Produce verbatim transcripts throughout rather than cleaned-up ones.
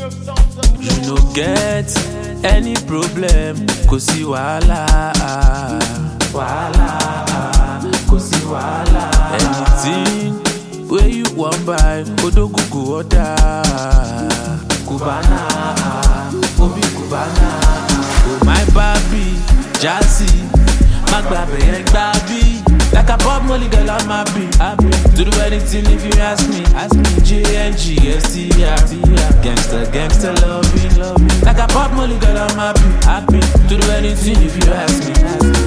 You no get any problem, kò sí wàhálà. Wàhálà, kò sí wàhálà. Anything wey you wan buy, Odogu go order. Cubana, Obi Cubana. Oh my baby, Jazzy, Magbabe yẹn gbabi. Like a pop molly girl, I'm happy. happy. To do anything if you ask me. Ask me. J N G S T R. Gangster, gangster, loving, loving. Like a pop molly girl, I'm happy. happy. To do anything if you ask me. Ask me.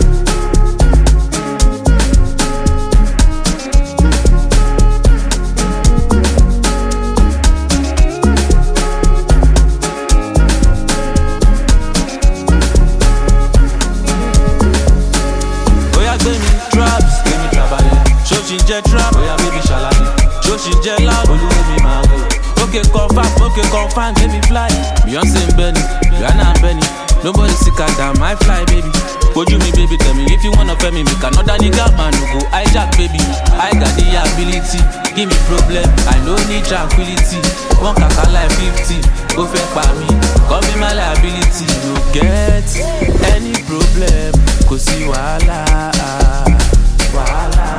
Jet trap, oh yeah, baby, shalani. Show she jet loud, oh me mango. Okay, confirm, okay, confirm, give me fly. Beyonce and Benny, Rihanna and Benny. Nobody sicker than my fly, baby. Would you me, baby? Tell me if you wanna pay me, make another nigga man who go hijack, baby. I got the ability, give me problem. I no need tranquility. One kaka like fifty, go fake by me. Call me my liability. You get any problem? Cause you wahala, wahala.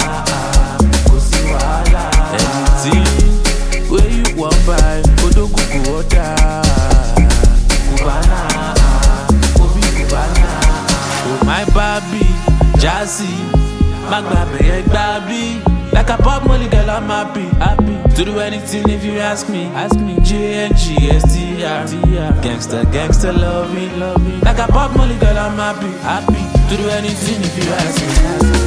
Where you want buy, Odogu go order. Cubana, Obi Cubana. Oh my baby, Jazzy, Magbabe yẹn gbabi. Like a pop molly girl, I'm happy, happy. To do anything if you ask me, ask me. J N G S T R. Gangster, gangster, loving, loving. Like a pop molly girl, I'm happy, happy. To do anything if you ask me, ask me.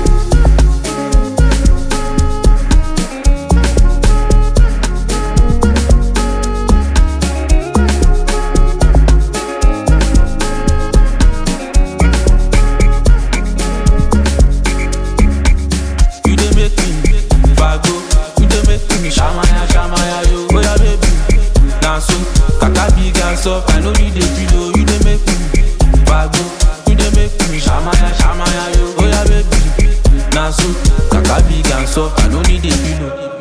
I know you dey feel, you dey make me Bago, you dey make me Shamaya, shamaya, yo. Oh yeah, baby, now so Kaka big and soft, I know you dey feel.